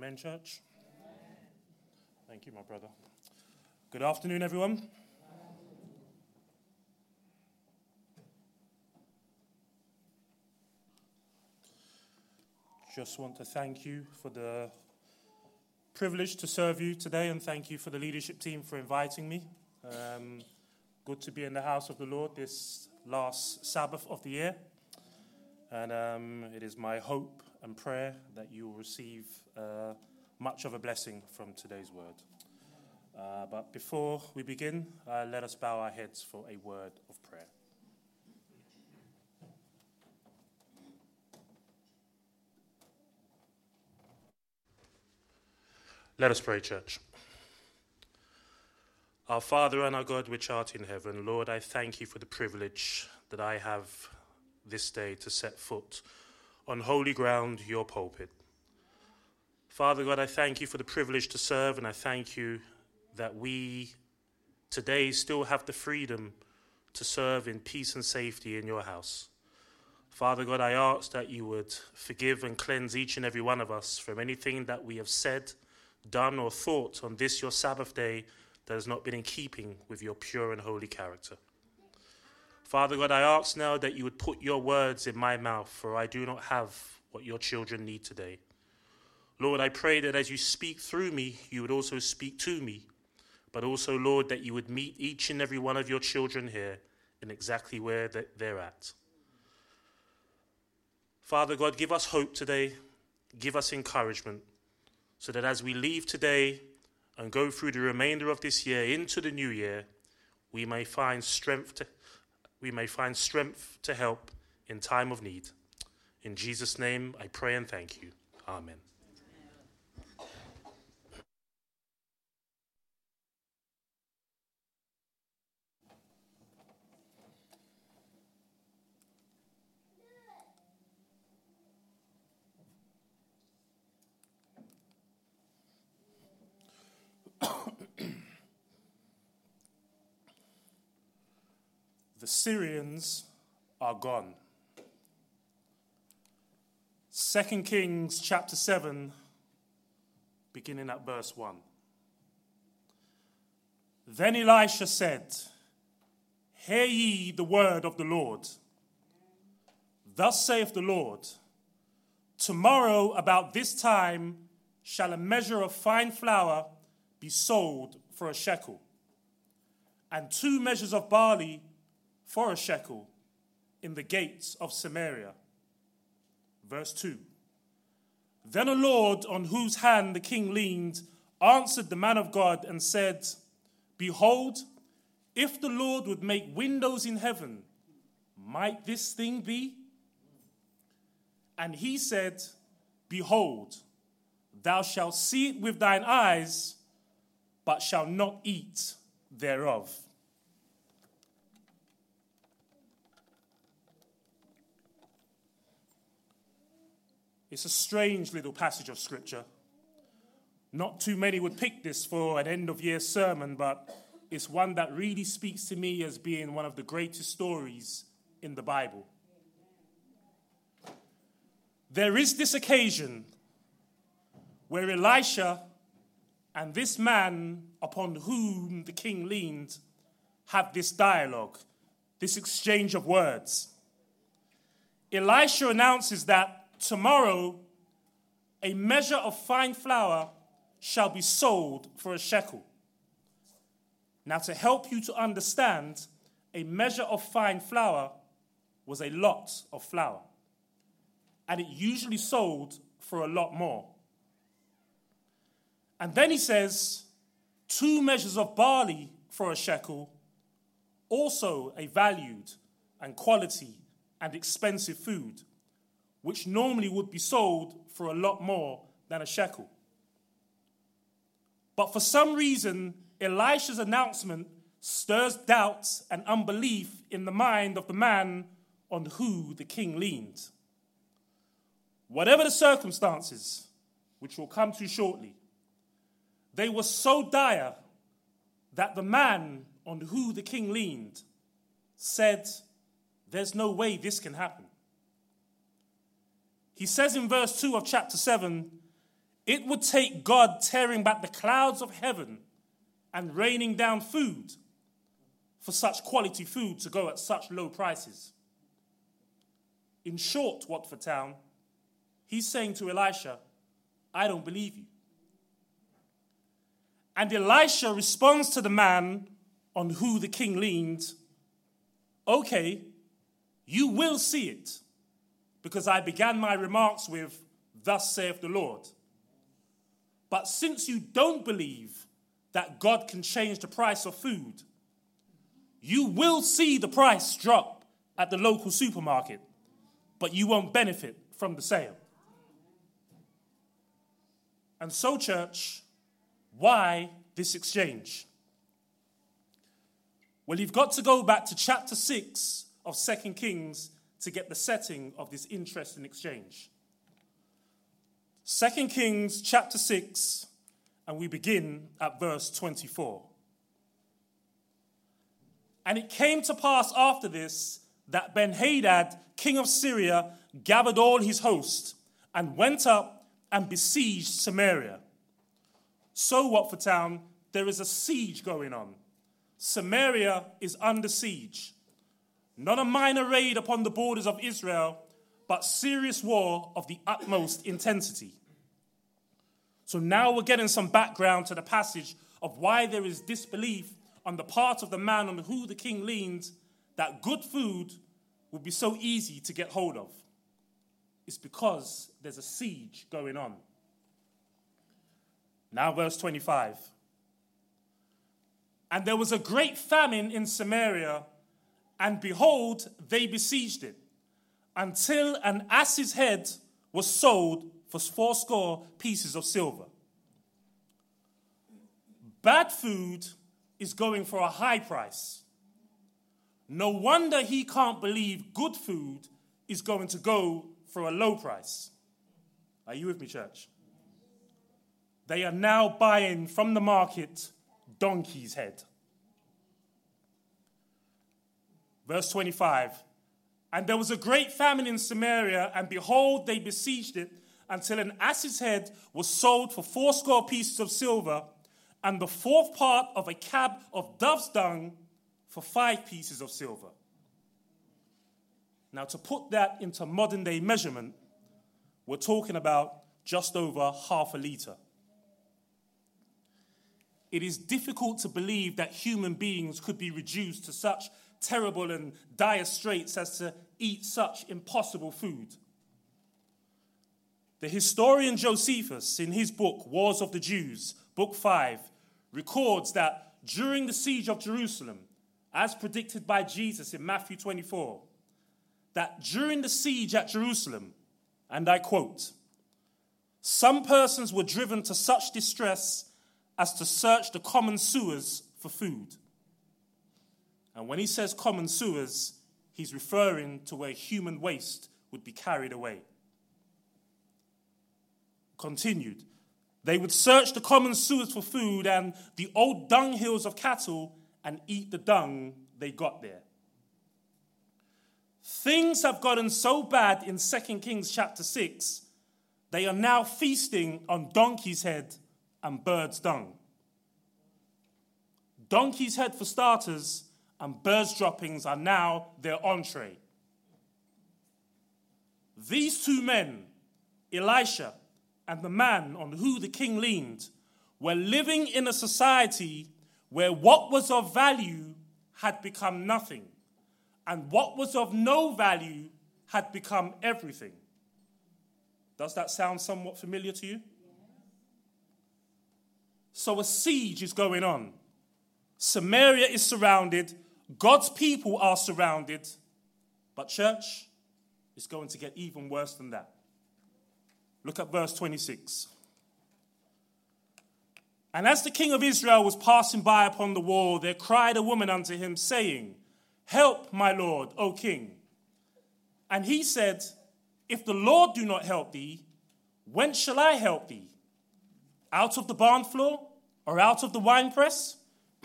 Amen, church. Thank you, my brother. Good afternoon, everyone. Just want to thank you for the privilege to serve you today, and thank you for the leadership team for inviting me. Good to be in the house of the Lord this last Sabbath of the year. And it is my hope and prayer that you will receive much of a blessing from today's word. But before we begin, let us bow our heads for a word of prayer. Let us pray, church. Our Father and our God which art in heaven, Lord, I thank you for the privilege that I have this day to set foot on holy ground, your pulpit. Father God, I thank you for the privilege to serve, and I thank you that we today still have the freedom to serve in peace and safety in your house. Father God, I ask that you would forgive and cleanse each and every one of us from anything that we have said, done, or thought on this your Sabbath day that has not been in keeping with your pure and holy character. Father God, I ask now that you would put your words in my mouth, for I do not have what your children need today. Lord, I pray that as you speak through me, you would also speak to me, but also, Lord, that you would meet each and every one of your children here in exactly where they're at. Father God, give us hope today, give us encouragement, so that as we leave today and go through the remainder of this year into the new year, we may find strength to help in time of need. In Jesus' name, I pray and thank you. Amen. The Syrians are gone. 2 Kings chapter 7, beginning at verse 1. Then Elisha said, "Hear ye the word of the Lord. Thus saith the Lord, tomorrow about this time shall a measure of fine flour be sold for a shekel, and 2 measures of barley for a shekel in the gates of Samaria." Verse 2. Then a lord on whose hand the king leaned answered the man of God and said, "Behold, if the Lord would make windows in heaven, might this thing be?" And he said, "Behold, thou shalt see it with thine eyes, but shalt not eat thereof." It's a strange little passage of scripture. Not too many would pick this for an end-of-year sermon, but it's one that really speaks to me as being one of the greatest stories in the Bible. There is this occasion where Elisha and this man upon whom the king leaned have this dialogue, this exchange of words. Elisha announces that tomorrow, a measure of fine flour shall be sold for a shekel. Now, to help you to understand, a measure of fine flour was a lot of flour, and it usually sold for a lot more. And then he says, 2 measures of barley for a shekel, also a valued and quality and expensive food, which normally would be sold for a lot more than a shekel. But for some reason, Elisha's announcement stirs doubts and unbelief in the mind of the man on who the king leaned. Whatever the circumstances, which we'll come to shortly, they were so dire that the man on who the king leaned said, "There's no way this can happen." He says in verse 2 of chapter 7, It would take God tearing back the clouds of heaven and raining down food for such quality food to go at such low prices. In short, Watford Town, he's saying to Elisha, I don't believe you. And Elisha responds to the man on who the king leaned, okay, you will see it, because I began my remarks with, thus saith the Lord. But since you don't believe that God can change the price of food, you will see the price drop at the local supermarket, but you won't benefit from the sale. And so, church, why this exchange? Well, you've got to go back to chapter 6 of 2 Kings to get the setting of this interesting exchange. 2 Kings chapter 6, and we begin at verse 24. And it came to pass after this that Ben-Hadad, king of Syria, gathered all his host and went up and besieged Samaria. So, Watford Town, there is a siege going on. Samaria is under siege. Not a minor raid upon the borders of Israel, but serious war of the utmost intensity. So now we're getting some background to the passage of why there is disbelief on the part of the man on who the king leaned that good food would be so easy to get hold of. It's because there's a siege going on. Now verse 25. And there was a great famine in Samaria, and behold, they besieged it, until an ass's head was sold for 80 pieces of silver. Bad food is going for a high price. No wonder he can't believe good food is going to go for a low price. Are you with me, church? They are now buying from the market donkey's head. Verse 25. And there was a great famine in Samaria, and behold, they besieged it, until an ass's head was sold for 80 pieces of silver, and the fourth part of a cab of dove's dung for 5 pieces of silver. Now, to put that into modern day measurement, we're talking about just over half a litre. It is difficult to believe that human beings could be reduced to such terrible and dire straits as to eat such impossible food. The historian Josephus, in his book, Wars of the Jews, Book 5, records that during the siege of Jerusalem, as predicted by Jesus in Matthew 24, that during the siege at Jerusalem, and I quote, some persons were driven to such distress as to search the common sewers for food. And when he says common sewers, he's referring to where human waste would be carried away. Continued. They would search the common sewers for food and the old dunghills of cattle and eat the dung they got there. Things have gotten so bad in 2 Kings chapter 6, they are now feasting on donkey's head and bird's dung. Donkey's head for starters, and bird's droppings are now their entree. These two men, Elisha and the man on who the king leaned, were living in a society where what was of value had become nothing, and what was of no value had become everything. Does that sound somewhat familiar to you? So a siege is going on. Samaria is surrounded. God's people are surrounded. But church, it's going to get even worse than that. Look at verse 26. And as the king of Israel was passing by upon the wall, there cried a woman unto him, saying, help, my lord, O king. And he said, if the Lord do not help thee, whence shall I help thee? Out of the barn floor or out of the winepress?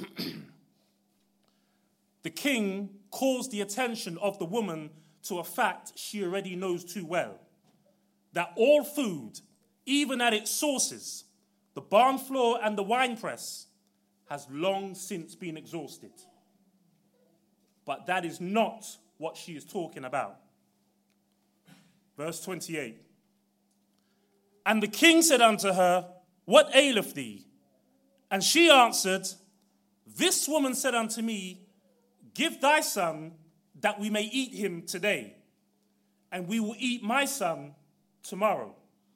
The king calls the attention of the woman to a fact she already knows too well, that all food even at its sources, the barn floor and the winepress, has long since been exhausted. But that is not what she is talking about. Verse 28. And the king said unto her, What aileth thee? And she answered, This woman said unto me, Give thy son, that we may eat him today, and we will eat my son tomorrow.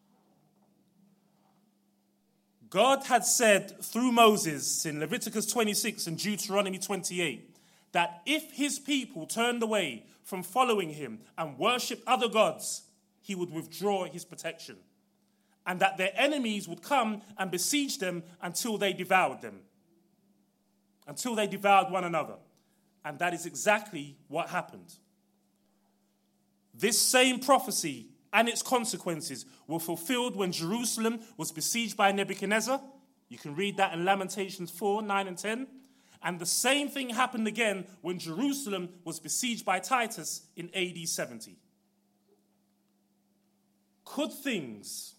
God had said through Moses in Leviticus 26 and Deuteronomy 28 that if his people turned away from following him and worshipped other gods, he would withdraw his protection, and that their enemies would come and besiege them until they devoured them, until they devoured one another. And that is exactly what happened. This same prophecy and its consequences were fulfilled when Jerusalem was besieged by Nebuchadnezzar. You can read that in Lamentations 4, 9 and 10. And the same thing happened again when Jerusalem was besieged by Titus in AD 70. Could things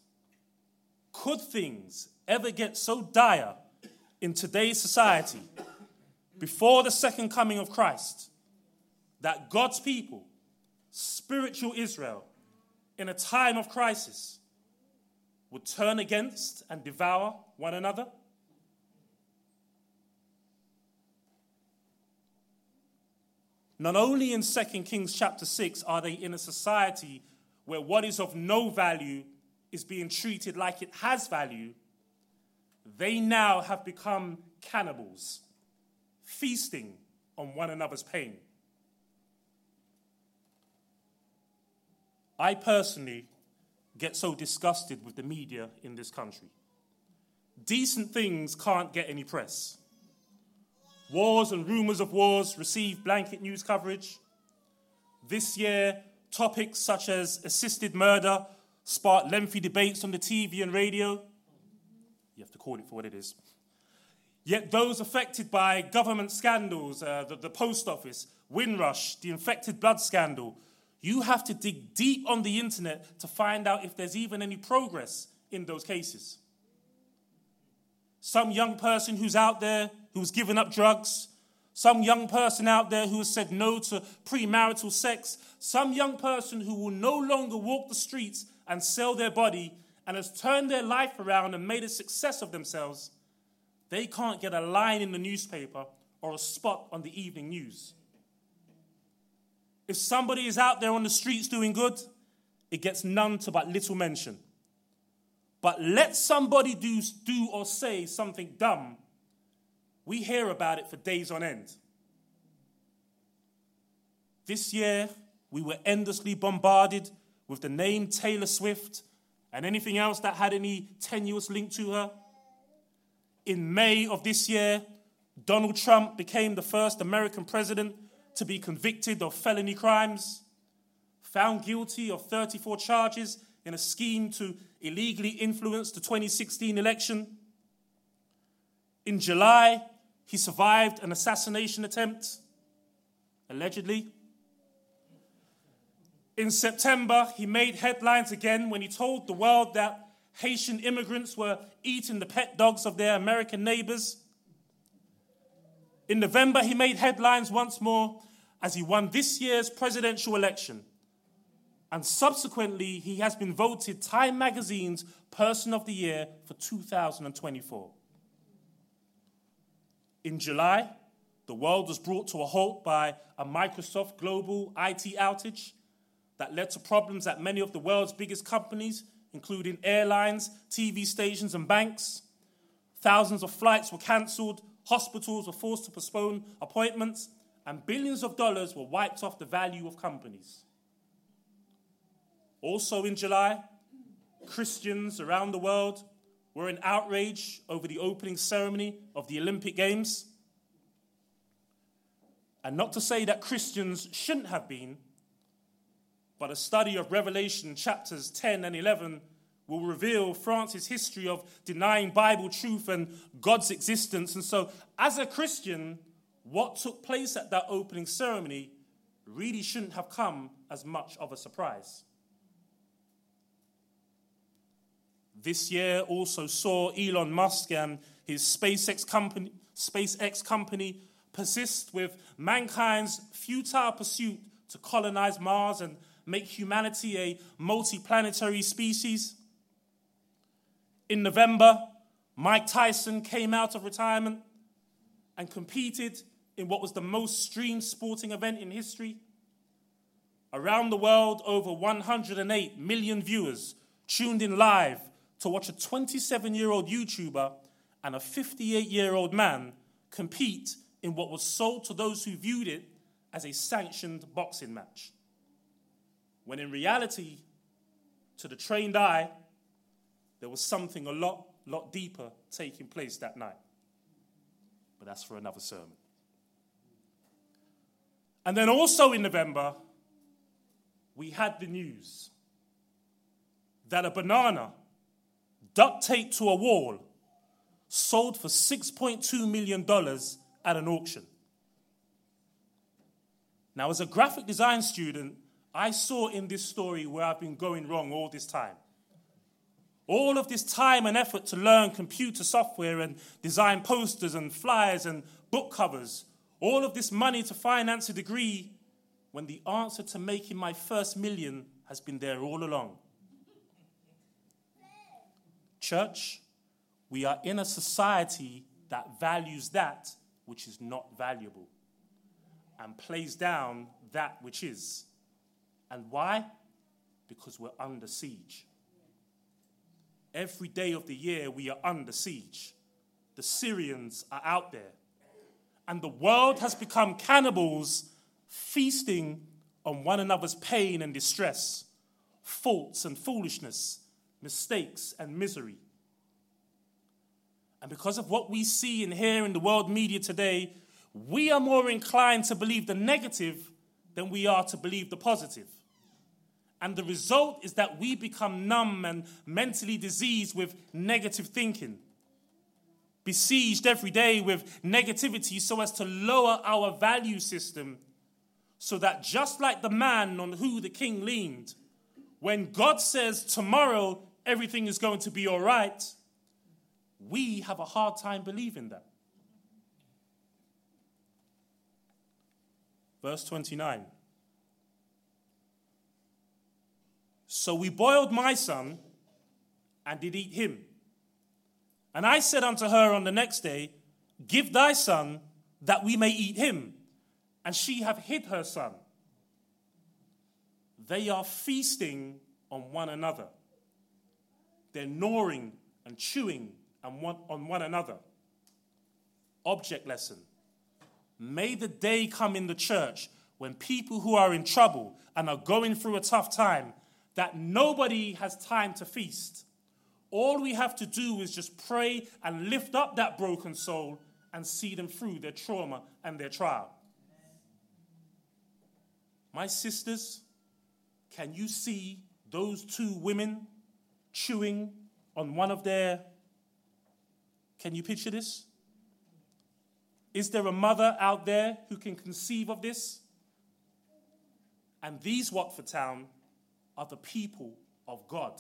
ever get so dire in today's society before the second coming of Christ that God's people, spiritual Israel, in a time of crisis, would turn against and devour one another? Not only in 2 Kings chapter 6 are they in a society where what is of no value is being treated like it has value, they now have become cannibals, feasting on one another's pain. I personally get so disgusted with the media in this country. Decent things can't get any press. Wars and rumours of wars receive blanket news coverage. This year, topics such as assisted murder sparked lengthy debates on the TV and radio. You have to call it for what it is. Yet those affected by government scandals, the post office, Windrush, the infected blood scandal, you have to dig deep on the internet to find out if there's even any progress in those cases. Some young person who's out there who's given up drugs, some young person out there who has said no to premarital sex, some young person who will no longer walk the streets and sell their body and has turned their life around and made a success of themselves, they can't get a line in the newspaper or a spot on the evening news. If somebody is out there on the streets doing good, it gets none to but little mention. But let somebody do or say something dumb, we hear about it for days on end. This year, we were endlessly bombarded with the name Taylor Swift and anything else that had any tenuous link to her. In May of this year, Donald Trump became the first American president to be convicted of felony crimes, found guilty of 34 charges in a scheme to illegally influence the 2016 election. In July, he survived an assassination attempt, allegedly. In September, he made headlines again when he told the world that Haitian immigrants were eating the pet dogs of their American neighbors. In November, he made headlines once more as he won this year's presidential election. And subsequently, he has been voted Time Magazine's Person of the Year for 2024. In July, the world was brought to a halt by a Microsoft global IT outage that led to problems at many of the world's biggest companies, including airlines, TV stations, and banks. Thousands of flights were cancelled, hospitals were forced to postpone appointments, and billions of dollars were wiped off the value of companies. Also in July, Christians around the world were in outrage over the opening ceremony of the Olympic Games. And not to say that Christians shouldn't have been, but a study of Revelation chapters 10 and 11 will reveal France's history of denying Bible truth and God's existence. And so, as a Christian, what took place at that opening ceremony really shouldn't have come as much of a surprise. This year also saw Elon Musk and his SpaceX company persist with mankind's futile pursuit to colonize Mars and make humanity a multi-planetary species. In November, Mike Tyson came out of retirement and competed in what was the most streamed sporting event in history. Around the world, over 108 million viewers tuned in live to watch a 27-year-old YouTuber and a 58-year-old man compete in what was sold to those who viewed it as a sanctioned boxing match. When in reality, to the trained eye, there was something a lot deeper taking place that night. But that's for another sermon. And then also in November, we had the news that a banana duct taped to a wall sold for $6.2 million at an auction. Now, as a graphic design student, I saw in this story where I've been going wrong all this time. All of this time and effort to learn computer software and design posters and flyers and book covers, all of this money to finance a degree, when the answer to making my first million has been there all along. Church, we are in a society that values that which is not valuable and plays down that which is. And why? Because we're under siege. Every day of the year we are under siege. The Syrians are out there. And the world has become cannibals, feasting on one another's pain and distress, faults and foolishness, mistakes and misery. And because of what we see and hear in the world media today, we are more inclined to believe the negative than we are to believe the positive. And the result is that we become numb and mentally diseased with negative thinking, besieged every day with negativity so as to lower our value system, so that just like the man on who the king leaned, when God says tomorrow everything is going to be all right, we have a hard time believing that. Verse 29. So we boiled my son and did eat him. And I said unto her on the next day, give thy son that we may eat him. And she hath hid her son. They are feasting on one another. They're gnawing and chewing on one another. Object lesson. May the day come in the church when people who are in trouble and are going through a tough time, that nobody has time to feast. All we have to do is just pray and lift up that broken soul and see them through their trauma and their trial. My sisters, can you see those two women chewing on one of their... Can you picture this? Is there a mother out there who can conceive of this? And these Watford Town are the people of God.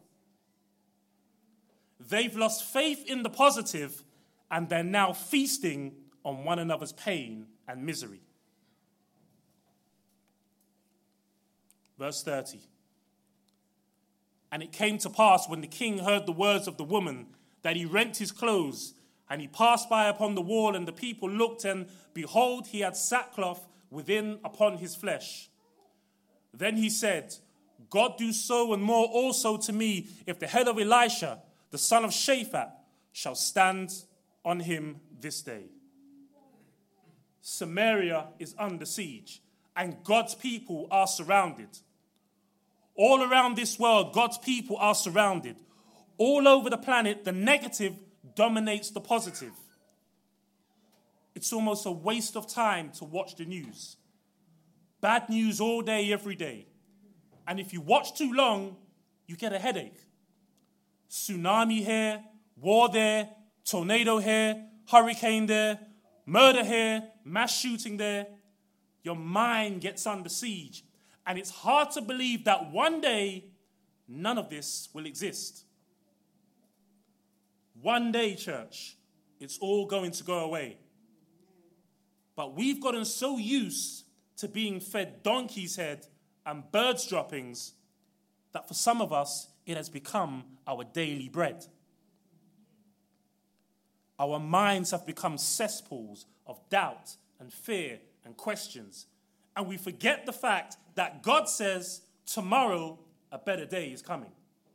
They've lost faith in the positive, and they're now feasting on one another's pain and misery. Verse 30. And it came to pass when the king heard the words of the woman that he rent his clothes, and he passed by upon the wall, and the people looked, and behold, he had sackcloth within upon his flesh. Then he said, God do so and more also to me, if the head of Elisha, the son of Shaphat, shall stand on him this day. Samaria is under siege, and God's people are surrounded. All around this world, God's people are surrounded. All over the planet, the negative dominates the positive. It's almost a waste of time to watch the news. Bad news all day, every day. And if you watch too long, you get a headache. Tsunami here, war there, tornado here, hurricane there, murder here, mass shooting there. Your mind gets under siege. And it's hard to believe that one day, none of this will exist. One day, church, it's all going to go away. But we've gotten so used to being fed donkey's head and birds' droppings that for some of us, it has become our daily bread. Our minds have become cesspools of doubt and fear and questions. And we forget the fact that God says, tomorrow, a better day is coming.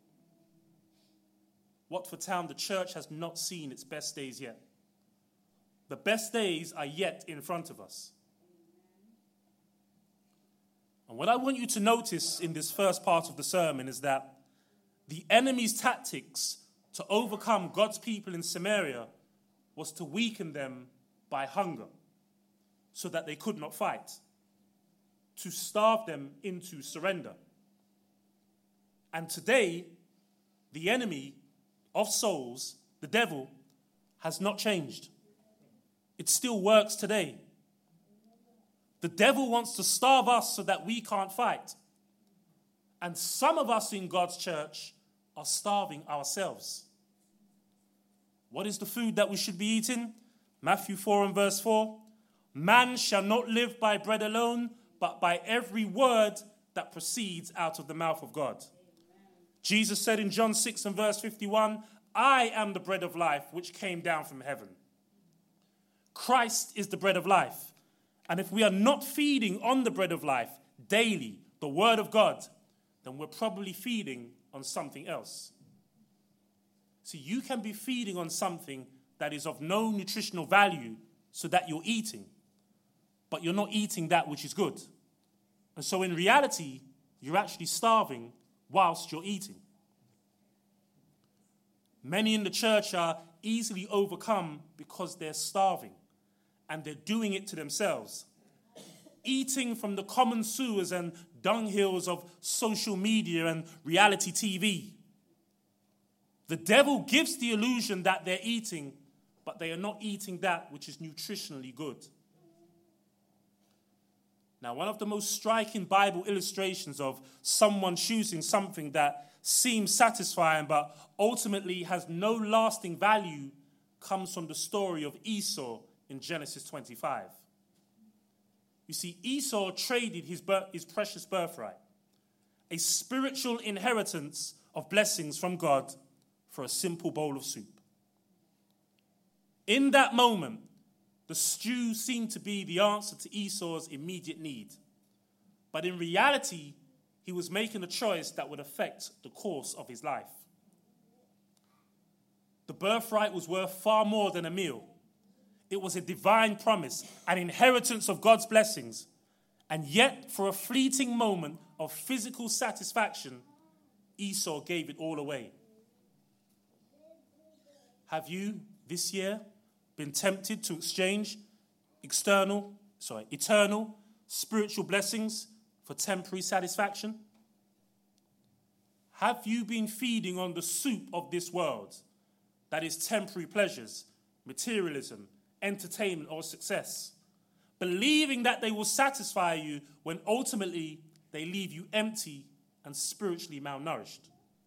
Watford Town, the church has not seen its best days yet. The best days are yet in front of us. And what I want you to notice in this first part of the sermon is that the enemy's tactics to overcome God's people in Samaria was to weaken them by hunger so that they could not fight, to starve them into surrender. And today, the enemy of souls, the devil, has not changed. It still works today. The devil wants to starve us so that we can't fight. And some of us in God's church are starving ourselves. What is the food that we should be eating? Matthew 4 and verse 4. Man shall not live by bread alone, but by every word that proceeds out of the mouth of God. Jesus said in John 6 and verse 51, I am the bread of life which came down from heaven. Christ is the bread of life. And if we are not feeding on the bread of life daily, the word of God, then we're probably feeding on something else. See, you can be feeding on something that is of no nutritional value so that you're eating, but you're not eating that which is good. And so in reality, you're actually starving whilst you're eating. Many in the church are easily overcome because they're starving and they're doing it to themselves. Eating from the common sewers and dunghills of social media and reality TV. The devil gives the illusion that they're eating, but they are not eating that which is nutritionally good. Now, one of the most striking Bible illustrations of someone choosing something that seems satisfying but ultimately has no lasting value comes from the story of Esau in Genesis 25. You see, Esau traded his precious birthright, a spiritual inheritance of blessings from God, for a simple bowl of soup. In that moment, the stew seemed to be the answer to Esau's immediate need. But in reality, he was making a choice that would affect the course of his life. The birthright was worth far more than a meal. It was a divine promise, an inheritance of God's blessings. And yet, for a fleeting moment of physical satisfaction, Esau gave it all away. Have you, this year, been tempted to exchange eternal spiritual blessings for temporary satisfaction? Have you been feeding on the soup of this world, that is temporary pleasures, materialism, entertainment, or success, believing that they will satisfy you when ultimately they leave you empty and spiritually malnourished?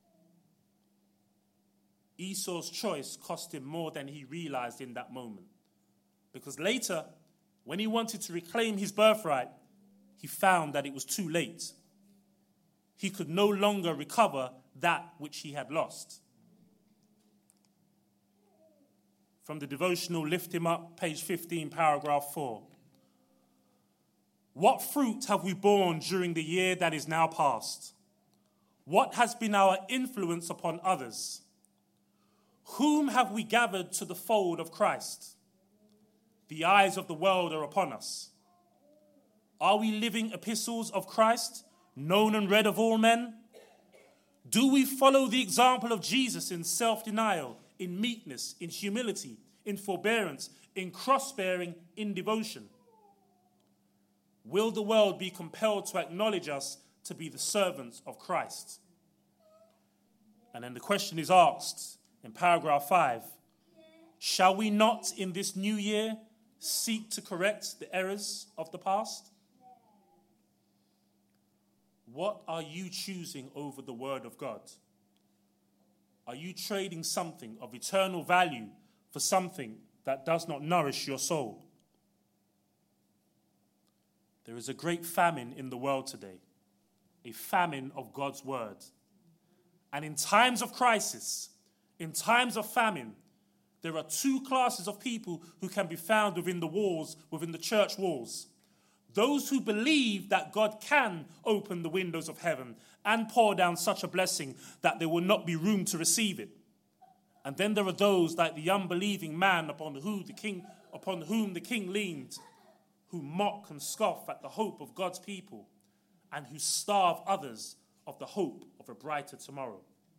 Esau's choice cost him more than he realized in that moment. Because later, when he wanted to reclaim his birthright, he found that it was too late. He could no longer recover that which he had lost. From the devotional Lift Him Up, page 15, paragraph 4. What fruit have we borne during the year that is now past? What has been our influence upon others? Whom have we gathered to the fold of Christ? The eyes of the world are upon us. Are we living epistles of Christ, known and read of all men? Do we follow the example of Jesus in self-denial, in meekness, in humility, in forbearance, in cross-bearing, in devotion? Will the world be compelled to acknowledge us to be the servants of Christ? And then the question is asked in paragraph 5, shall we not in this new year seek to correct the errors of the past? What are you choosing over the word of God? Are you trading something of eternal value for something that does not nourish your soul? There is a great famine in the world today, a famine of God's word. And in times of crisis, in times of famine, there are two classes of people who can be found within the walls, within the church walls. Those who believe that God can open the windows of heaven and pour down such a blessing that there will not be room to receive it. And then there are those like the unbelieving man upon whom the king leaned, who mock and scoff at the hope of God's people and who starve others of the hope of a brighter tomorrow.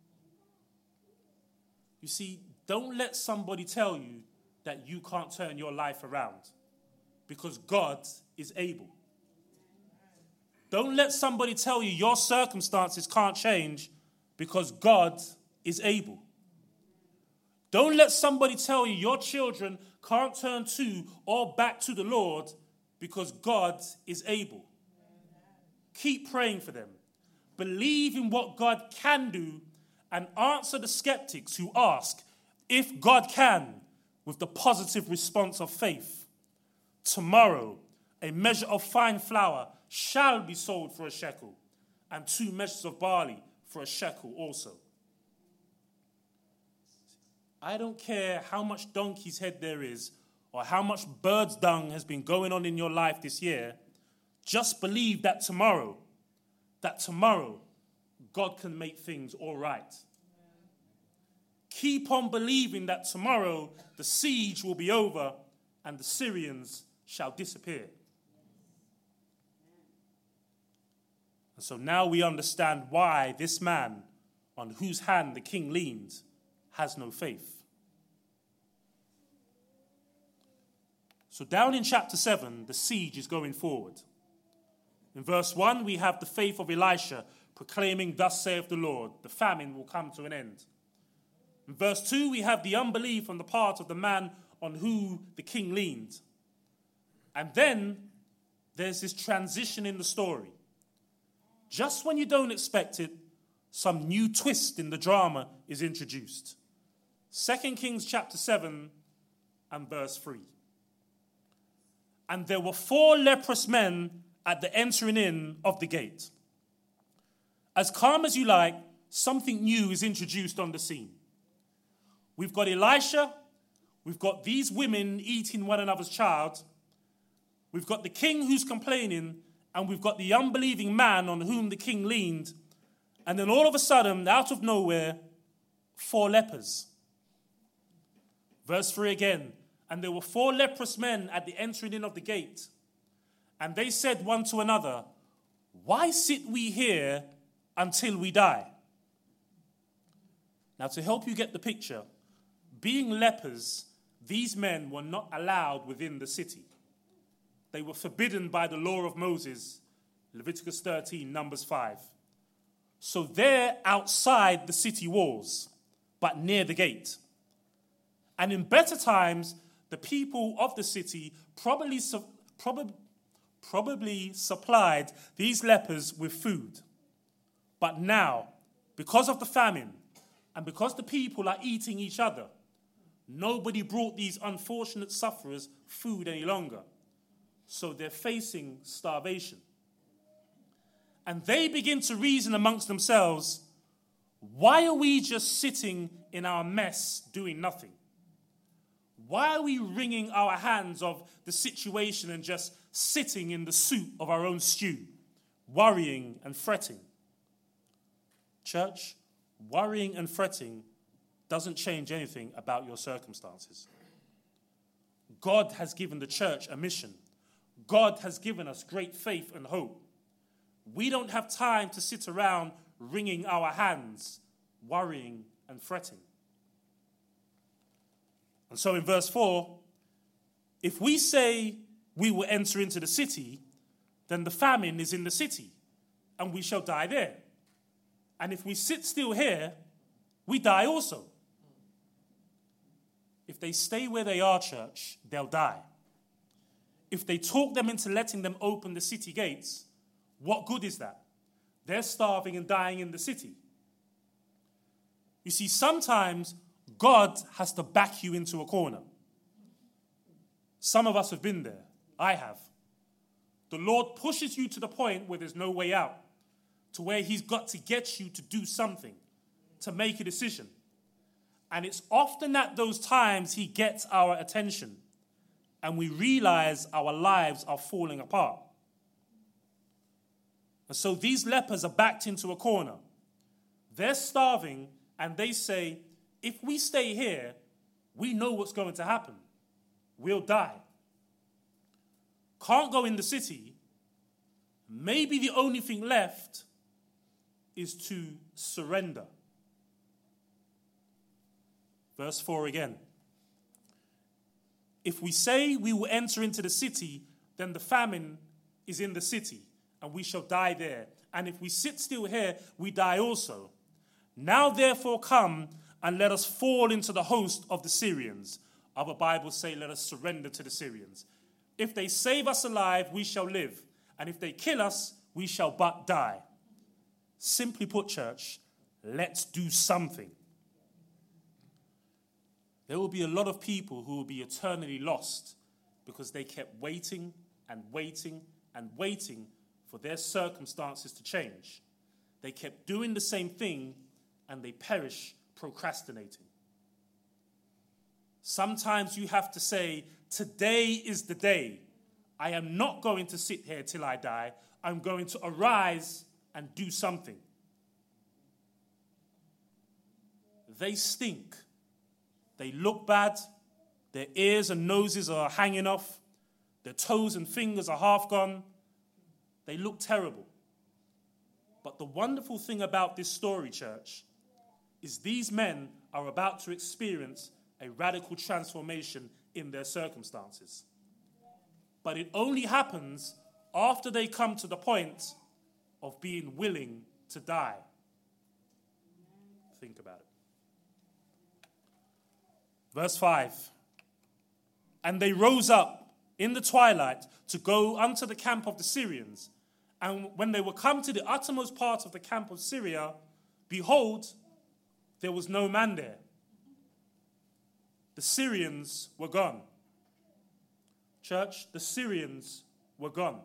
You see, don't let somebody tell you that you can't turn your life around, because God is able. Don't let somebody tell you your circumstances can't change, because God is able. Don't let somebody tell you your children can't turn to or back to the Lord, because God is able. Keep praying for them. Believe in what God can do and answer the skeptics who ask if God can with the positive response of faith. Tomorrow, a measure of fine flour shall be sold for a shekel, and 2 measures of barley for a shekel also. I don't care how much donkey's head there is or how much bird's dung has been going on in your life this year. Just believe that tomorrow, God can make things all right. Keep on believing that tomorrow the siege will be over and the Syrians shall disappear. And so now we understand why this man, on whose hand the king leaned, has no faith. So down in chapter 7, the siege is going forward. In verse 1, we have the faith of Elisha proclaiming, "Thus saith the Lord, the famine will come to an end." In verse 2, we have the unbelief on the part of the man on whom the king leaned. And then there's this transition in the story. Just when you don't expect it, some new twist in the drama is introduced. 2 Kings chapter 7 and verse 3. And there were 4 leprous men at the entering in of the gate. As calm as you like, something new is introduced on the scene. We've got Elisha, we've got these women eating one another's child, we've got the king who's complaining, and we've got the unbelieving man on whom the king leaned, and then all of a sudden, out of nowhere, 4 lepers. Verse 3 again, and there were 4 leprous men at the entering in of the gate, and they said one to another, "Why sit we here until we die?" Now, to help you get the picture, being lepers, these men were not allowed within the city. They were forbidden by the law of Moses, Leviticus 13, Numbers 5. So they're outside the city walls, but near the gate. And in better times, the people of the city probably supplied these lepers with food. But now, because of the famine, and because the people are eating each other, nobody brought these unfortunate sufferers food any longer. So they're facing starvation. And they begin to reason amongst themselves, why are we just sitting in our mess doing nothing? Why are we wringing our hands of the situation and just sitting in the soup of our own stew, worrying and fretting? Church, worrying and fretting doesn't change anything about your circumstances. God has given the church a mission. God has given us great faith and hope. We don't have time to sit around wringing our hands, worrying and fretting. And so in verse 4, if we say we will enter into the city, then the famine is in the city, and we shall die there. And if we sit still here, we die also. If they stay where they are, church, they'll die. If they talk them into letting them open the city gates, what good is that? They're starving and dying in the city. You see, sometimes God has to back you into a corner. Some of us have been there. I have. The Lord pushes you to the point where there's no way out, to where he's got to get you to do something, to make a decision. And it's often at those times he gets our attention and we realize our lives are falling apart. And so these lepers are backed into a corner. They're starving and they say, if we stay here, we know what's going to happen. We'll die. Can't go in the city. Maybe the only thing left is to surrender. Verse 4 again. If we say we will enter into the city, then the famine is in the city, and we shall die there. And if we sit still here, we die also. Now therefore come and let us fall into the host of the Syrians. Other Bibles say, let us surrender to the Syrians. If they save us alive, we shall live. And if they kill us, we shall but die. Simply put, church, let's do something. There will be a lot of people who will be eternally lost because they kept waiting and waiting and waiting for their circumstances to change. They kept doing the same thing and they perish procrastinating. Sometimes you have to say, today is the day. I am not going to sit here till I die. I'm going to arise and do something. They stink. They look bad. Their ears and noses are hanging off. Their toes and fingers are half gone. They look terrible. But the wonderful thing about this story, church, is these men are about to experience a radical transformation in their circumstances. But it only happens after they come to the point of being willing to die. Think about it. Verse 5. And they rose up in the twilight to go unto the camp of the Syrians. And when they were come to the uttermost part of the camp of Syria, behold, there was no man there. The Syrians were gone. Church, the Syrians were gone.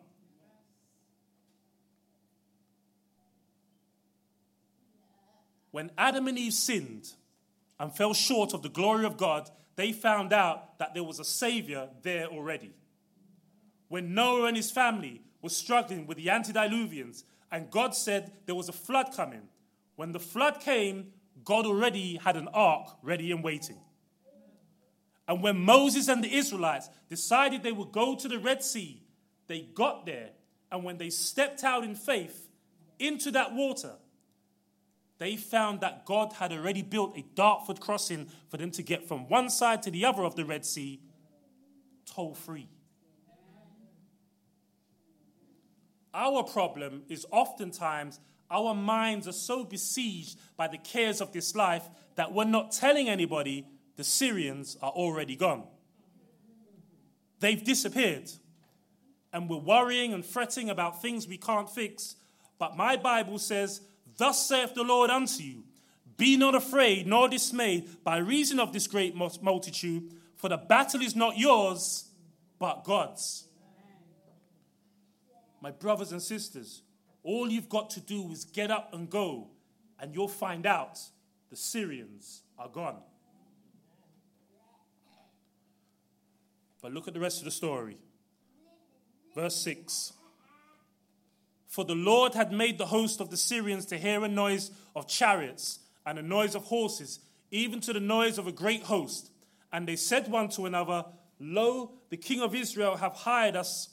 When Adam and Eve sinned and fell short of the glory of God, they found out that there was a Savior there already. When Noah and his family were struggling with the antediluvians, and God said there was a flood coming, when the flood came, God already had an ark ready and waiting. And when Moses and the Israelites decided they would go to the Red Sea, they got there, and when they stepped out in faith into that water, they found that God had already built a Dartford crossing for them to get from one side to the other of the Red Sea, toll-free. Our problem is oftentimes our minds are so besieged by the cares of this life that we're not telling anybody the Syrians are already gone. They've disappeared. And we're worrying and fretting about things we can't fix. But my Bible says, thus saith the Lord unto you, be not afraid nor dismayed by reason of this great multitude, for the battle is not yours, but God's. My brothers and sisters, all you've got to do is get up and go, and you'll find out the Syrians are gone. But look at the rest of the story. Verse 6. For the Lord had made the host of the Syrians to hear a noise of chariots and a noise of horses, even to the noise of a great host. And they said one to another, Lo, the king of Israel have hired us.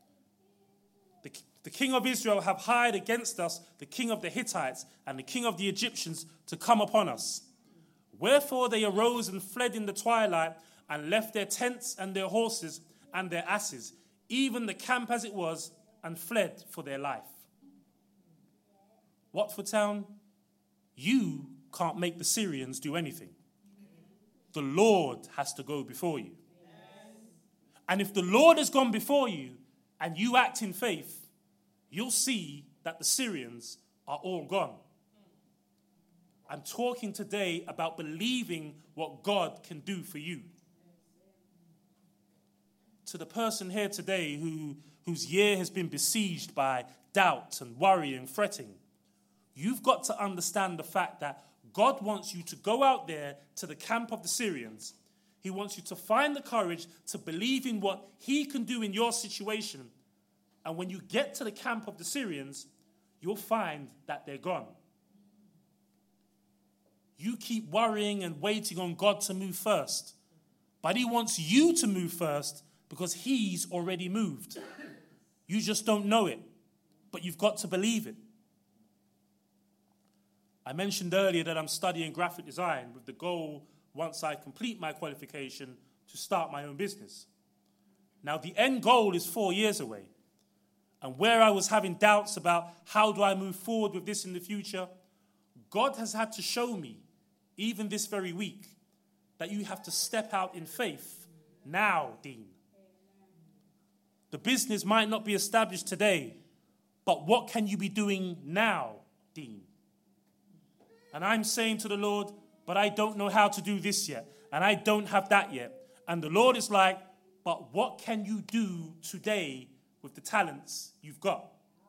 The king of Israel have hired against us the king of the Hittites and the king of the Egyptians to come upon us. Wherefore they arose and fled in the twilight and left their tents and their horses and their asses, even the camp as it was, and fled for their life. Watford Town, you can't make the Syrians do anything. The Lord has to go before you. And if the Lord has gone before you and you act in faith, you'll see that the Syrians are all gone. I'm talking today about believing what God can do for you. To the person here today whose year has been besieged by doubt and worry and fretting, you've got to understand the fact that God wants you to go out there to the camp of the Syrians. He wants you to find the courage to believe in what he can do in your situation. And when you get to the camp of the Syrians, you'll find that they're gone. You keep worrying and waiting on God to move first. But he wants you to move first because he's already moved. You just don't know it, but you've got to believe it. I mentioned earlier that I'm studying graphic design with the goal, once I complete my qualification, to start my own business. Now, the end goal is 4 years away. And where I was having doubts about how do I move forward with this in the future, God has had to show me, even this very week, that you have to step out in faith now, Dean. The business might not be established today, but what can you be doing now, Dean? And I'm saying to the Lord, but I don't know how to do this yet, and I don't have that yet. And the Lord is like, but what can you do today with the talents you've got?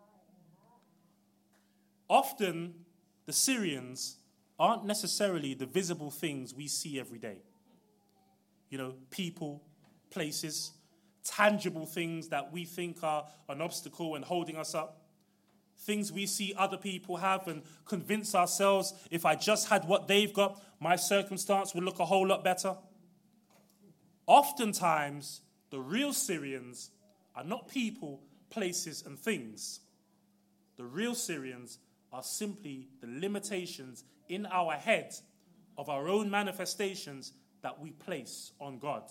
Often, the Syrians aren't necessarily the visible things we see every day. You know, people, places, tangible things that we think are an obstacle and holding us up. Things we see other people have and convince ourselves, if I just had what they've got, my circumstance would look a whole lot better. Oftentimes, the real Syrians are not people, places, and things. The real Syrians are simply the limitations in our head of our own manifestations that we place on God.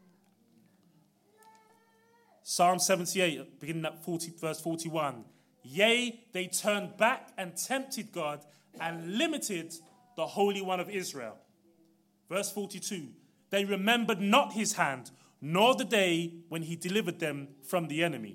Psalm 78, beginning at verse 41. Yea, they turned back and tempted God and limited the Holy One of Israel. Verse 42. They remembered not his hand, nor the day when he delivered them from the enemy.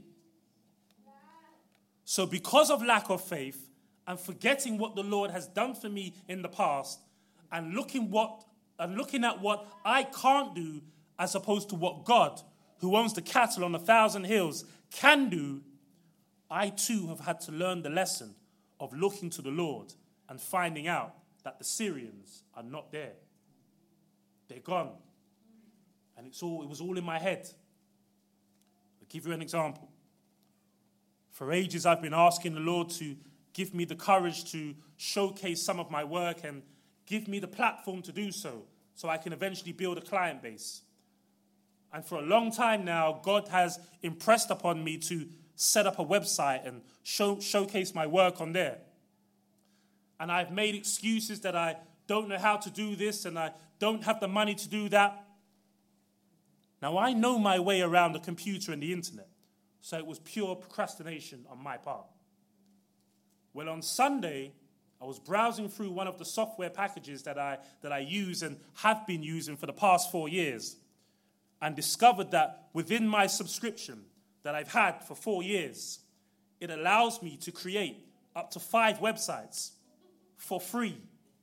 So because of lack of faith and forgetting what the Lord has done for me in the past and looking at what I can't do as opposed to what God, who owns the cattle on 1,000 hills, can do, I too have had to learn the lesson of looking to the Lord and finding out that the Syrians are not there. They're gone. And it was all in my head. I'll give you an example. For ages I've been asking the Lord to give me the courage to showcase some of my work and give me the platform to do so I can eventually build a client base. And for a long time now, God has impressed upon me to set up a website and showcase my work on there. And I've made excuses that I don't know how to do this and I don't have the money to do that. Now, I know my way around the computer and the internet, so it was pure procrastination on my part. Well, on Sunday, I was browsing through one of the software packages that I use and have been using for the past 4 years and discovered that within my subscription that I've had for 4 years, it allows me to create up to 5 websites for free.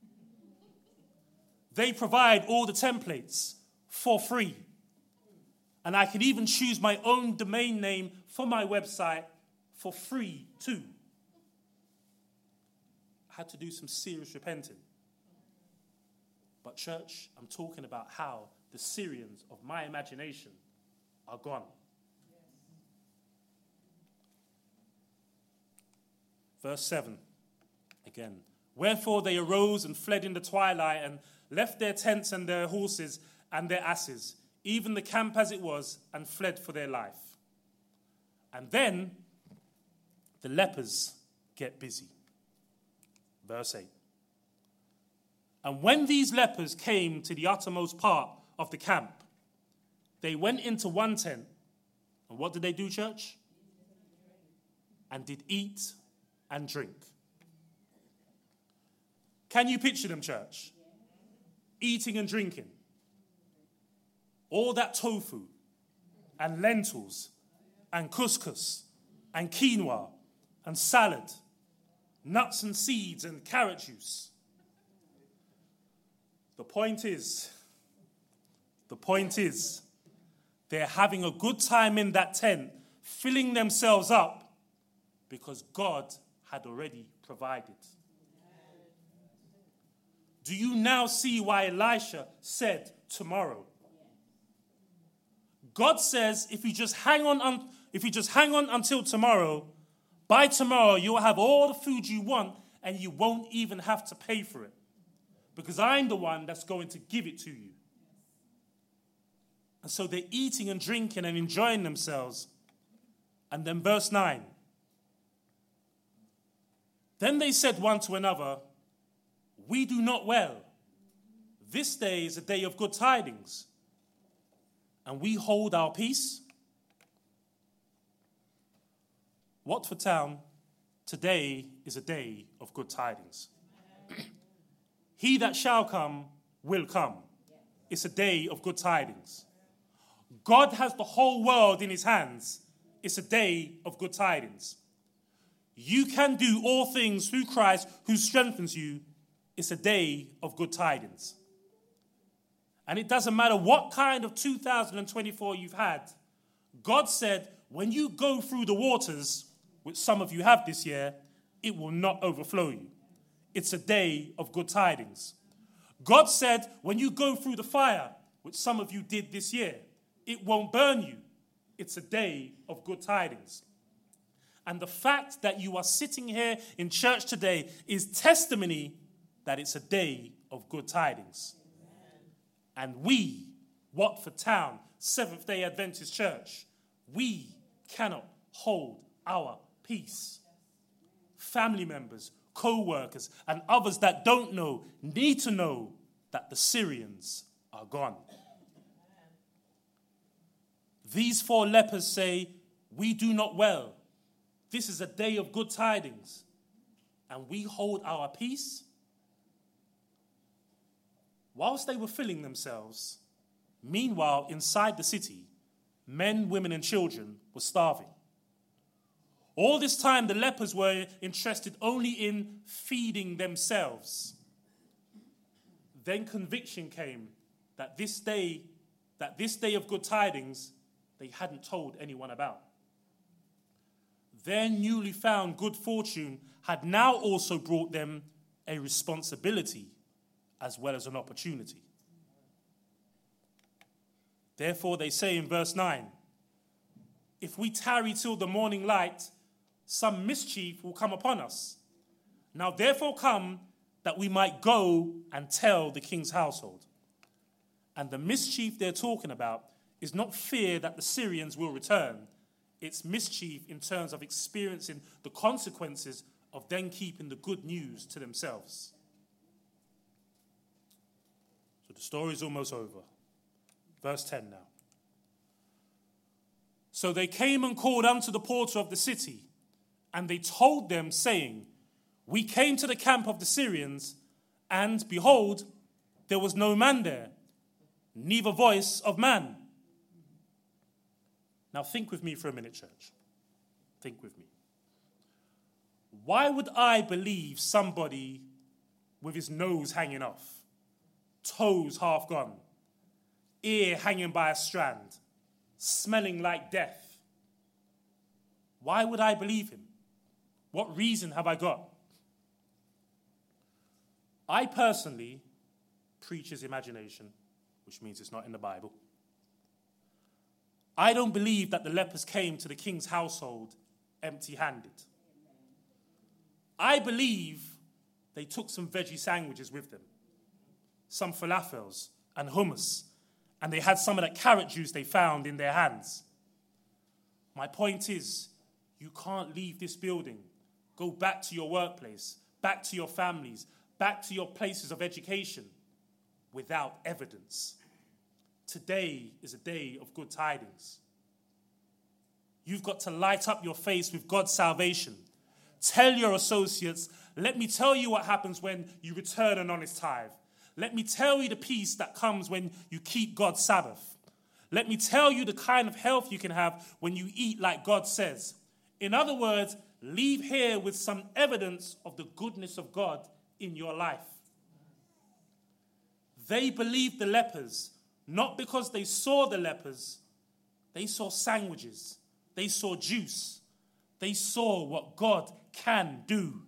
They provide all the templates for free. And I can even choose my own domain name for my website for free too. I had to do some serious repenting. But church, I'm talking about how the Syrians of my imagination are gone. Verse 7, again. Wherefore they arose and fled in the twilight and left their tents and their horses and their asses, even the camp as it was, and fled for their life. And then the lepers get busy. Verse 8. And when these lepers came to the uttermost part of the camp, they went into one tent. And what did they do, church? And did eat and drink. Can you picture them, church? Eating and drinking. All that tofu and lentils and couscous and quinoa and salad, nuts and seeds and carrot juice. The point is, they're having a good time in that tent, filling themselves up because God had already provided. Do you now see why Elisha said tomorrow? God says if you just hang on until tomorrow, by tomorrow you'll have all the food you want and you won't even have to pay for it. Because I'm the one that's going to give it to you. And so they're eating and drinking and enjoying themselves. And then verse 9. Then they said one to another, we do not well. This day is a day of good tidings. And we hold our peace. Watford Town, today is a day of good tidings. He that shall come will come. It's a day of good tidings. God has the whole world in his hands. It's a day of good tidings. You can do all things through Christ who strengthens you. It's a day of good tidings. And it doesn't matter what kind of 2024 you've had. God said, when you go through the waters, which some of you have this year, it will not overflow you. It's a day of good tidings. God said, when you go through the fire, which some of you did this year, it won't burn you. It's a day of good tidings. And the fact that you are sitting here in church today is testimony that it's a day of good tidings. And we, Watford Town, Seventh-day Adventist Church, we cannot hold our peace. Family members, co-workers, and others that don't know need to know that the Syrians are gone. These 4 lepers say, we do not well. This is a day of good tidings. And we hold our peace. Whilst they were filling themselves, meanwhile, inside the city, men, women, and children were starving. All this time, the lepers were interested only in feeding themselves. Then conviction came that this day of good tidings, they hadn't told anyone about. Their newly found good fortune had now also brought them a responsibility as well as an opportunity. Therefore, they say in verse 9, if we tarry till the morning light, some mischief will come upon us. Now therefore come, that we might go and tell the king's household. And the mischief they're talking about is not fear that the Syrians will return. It's mischief in terms of experiencing the consequences of then keeping the good news to themselves. So the story's almost over. Verse 10 now. So they came and called unto the porter of the city, and they told them, saying, we came to the camp of the Syrians, and behold, there was no man there, neither voice of man. Now think with me for a minute, church. Think with me. Why would I believe somebody with his nose hanging off, toes half gone, ear hanging by a strand, smelling like death? Why would I believe him? What reason have I got? I personally preach his imagination, which means it's not in the Bible. I don't believe that the lepers came to the king's household empty-handed. I believe they took some veggie sandwiches with them, some falafels and hummus, and they had some of that carrot juice they found in their hands. My point is, you can't leave this building, go back to your workplace, back to your families, back to your places of education without evidence. Today is a day of good tidings. You've got to light up your face with God's salvation. Tell your associates, let me tell you what happens when you return an honest tithe. Let me tell you the peace that comes when you keep God's Sabbath. Let me tell you the kind of health you can have when you eat like God says. In other words, leave here with some evidence of the goodness of God in your life. They believed the lepers, not because they saw the lepers. They saw sandwiches. They saw juice. They saw what God can do.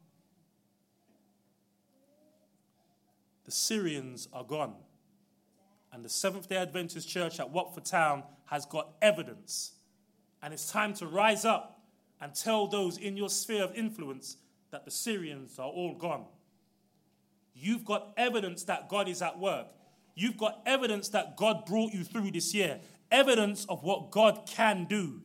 The Syrians are gone. And the Seventh-day Adventist Church at Watford Town has got evidence. And it's time to rise up and tell those in your sphere of influence that the Syrians are all gone. You've got evidence that God is at work. You've got evidence that God brought you through this year. Evidence of what God can do.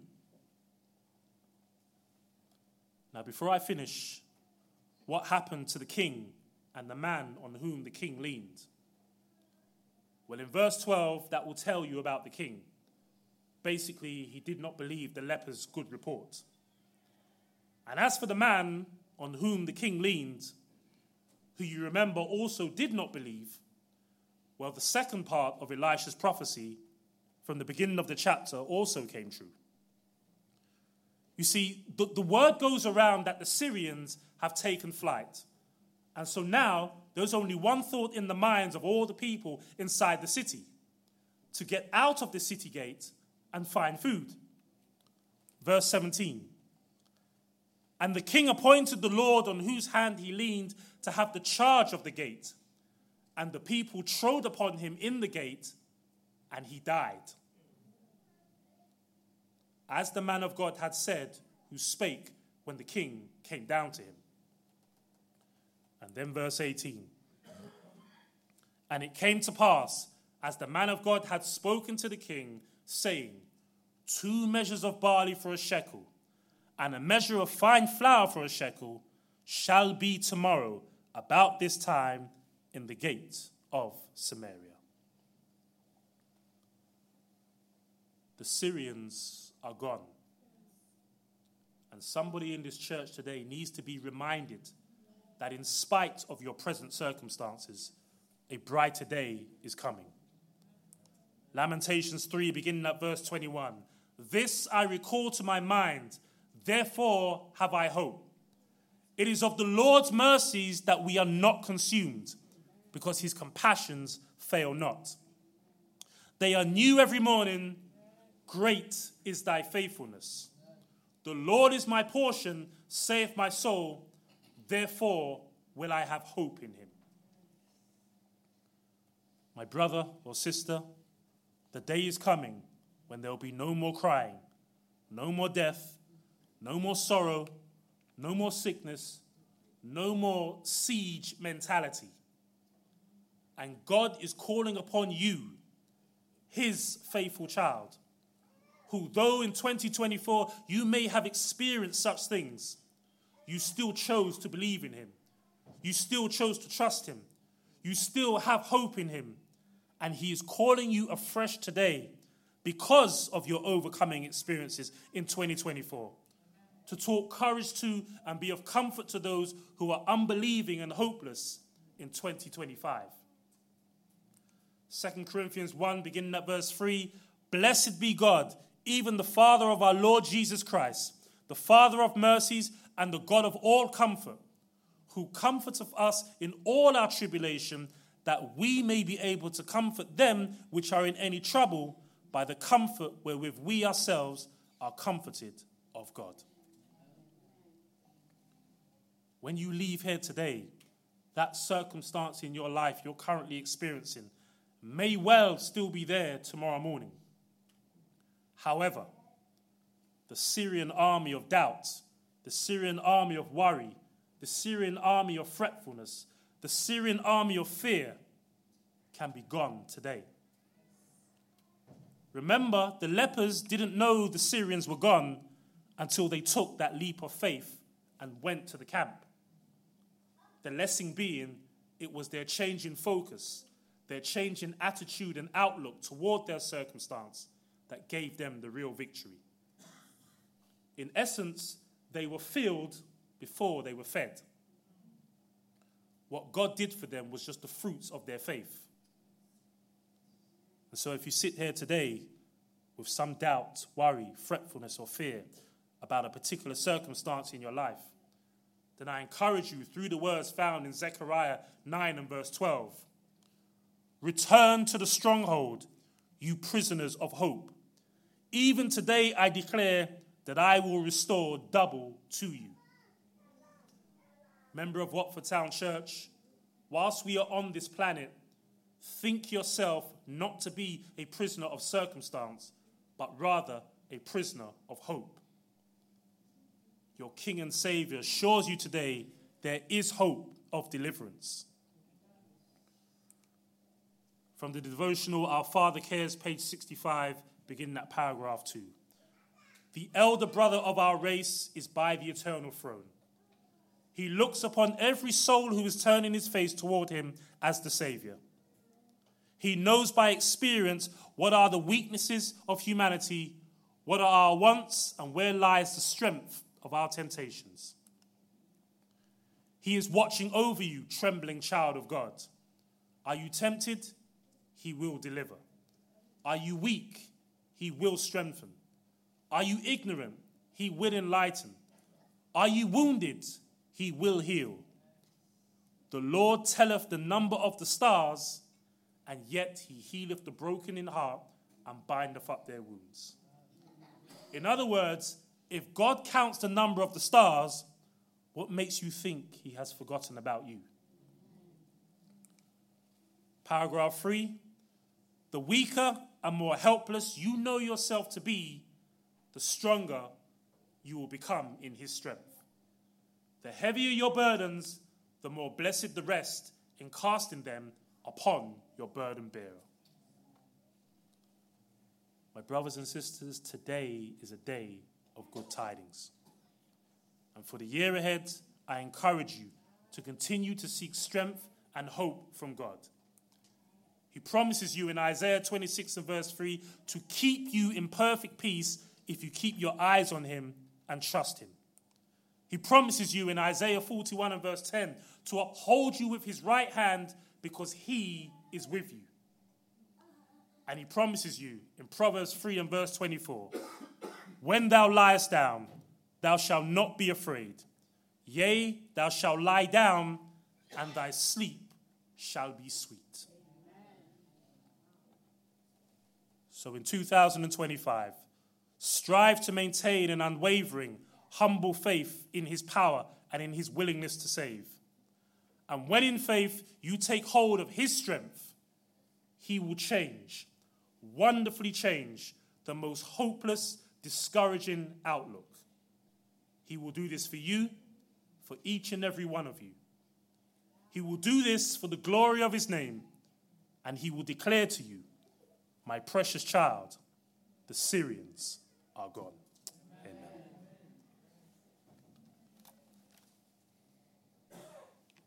Now, before I finish, what happened to the king and the man on whom the king leaned? Well, in verse 12, that will tell you about the king. Basically, he did not believe the leper's good report. And as for the man on whom the king leaned, who you remember also did not believe, well, the second part of Elisha's prophecy from the beginning of the chapter also came true. You see, the word goes around that the Syrians have taken flight. And so now there's only one thought in the minds of all the people inside the city: to get out of the city gate and find food. Verse 17. And the king appointed the Lord on whose hand he leaned to have the charge of the gate. And the people trod upon him in the gate, and he died. As the man of God had said, who spake when the king came down to him. And then verse 18. And it came to pass, as the man of God had spoken to the king, saying, 2 measures of barley for a shekel, and a measure of fine flour for a shekel, shall be tomorrow about this time in the gate of Samaria. The Syrians are gone. And somebody in this church today needs to be reminded that in spite of your present circumstances, a brighter day is coming. Lamentations 3, beginning at verse 21. This I recall to my mind, therefore have I hope. It is of the Lord's mercies that we are not consumed, because his compassions fail not. They are new every morning. Great is thy faithfulness. The Lord is my portion, saith my soul. Therefore will I have hope in him. My brother or sister, the day is coming when there will be no more crying, no more death, no more sorrow, no more sickness, no more siege mentality. And God is calling upon you, his faithful child, who though in 2024 you may have experienced such things, you still chose to believe in him. You still chose to trust him. You still have hope in him. And he is calling you afresh today because of your overcoming experiences in 2024. To talk courage to and be of comfort to those who are unbelieving and hopeless in 2025. 2 Corinthians 1, beginning at verse 3, Blessed be God, even the Father of our Lord Jesus Christ, the Father of mercies and the God of all comfort, who comforteth us in all our tribulation, that we may be able to comfort them which are in any trouble by the comfort wherewith we ourselves are comforted of God. When you leave here today, that circumstance in your life you're currently experiencing may well still be there tomorrow morning. However, the Syrian army of doubt, the Syrian army of worry, the Syrian army of fretfulness, the Syrian army of fear can be gone today. Remember, the lepers didn't know the Syrians were gone until they took that leap of faith and went to the camp. The lesson being, it was their change in focus, their change in attitude and outlook toward their circumstance that gave them the real victory. In essence, they were filled before they were fed. What God did for them was just the fruits of their faith. And so if you sit here today with some doubt, worry, fretfulness, or fear about a particular circumstance in your life, then I encourage you through the words found in Zechariah 9 and verse 12. Return to the stronghold, you prisoners of hope. Even today I declare that I will restore double to you. Member of Watford Town Church, whilst we are on this planet, think yourself not to be a prisoner of circumstance, but rather a prisoner of hope. Your King and Saviour assures you today there is hope of deliverance. From the devotional Our Father Cares, page 65, beginning at paragraph 2. The elder brother of our race is by the eternal throne. He looks upon every soul who is turning his face toward him as the Saviour. He knows by experience what are the weaknesses of humanity, what are our wants, and where lies the strength of our temptations. He is watching over you, trembling child of God. Are you tempted? He will deliver. Are you weak? He will strengthen. Are you ignorant? He will enlighten. Are you wounded? He will heal. The Lord telleth the number of the stars, and yet he healeth the broken in heart and bindeth up their wounds. In other words, if God counts the number of the stars, what makes you think he has forgotten about you? Paragraph 3. The weaker and more helpless you know yourself to be, the stronger you will become in his strength. The heavier your burdens, the more blessed the rest in casting them upon your burden bearer. My brothers and sisters, today is a day of good tidings. And for the year ahead, I encourage you to continue to seek strength and hope from God. He promises you in Isaiah 26 and verse 3 to keep you in perfect peace if you keep your eyes on him and trust him. He promises you in Isaiah 41 and verse 10 to uphold you with his right hand because he is with you. And he promises you in Proverbs 3 and verse 24, when thou liest down, thou shalt not be afraid. Yea, thou shalt lie down, and thy sleep shall be sweet. So in 2025, strive to maintain an unwavering, humble faith in his power and in his willingness to save. And when in faith you take hold of his strength, he will change, wonderfully change, the most hopeless, discouraging outlook. He will do this for you, for each and every one of you. He will do this for the glory of his name, and he will declare to you, my precious child, the Syrians are gone.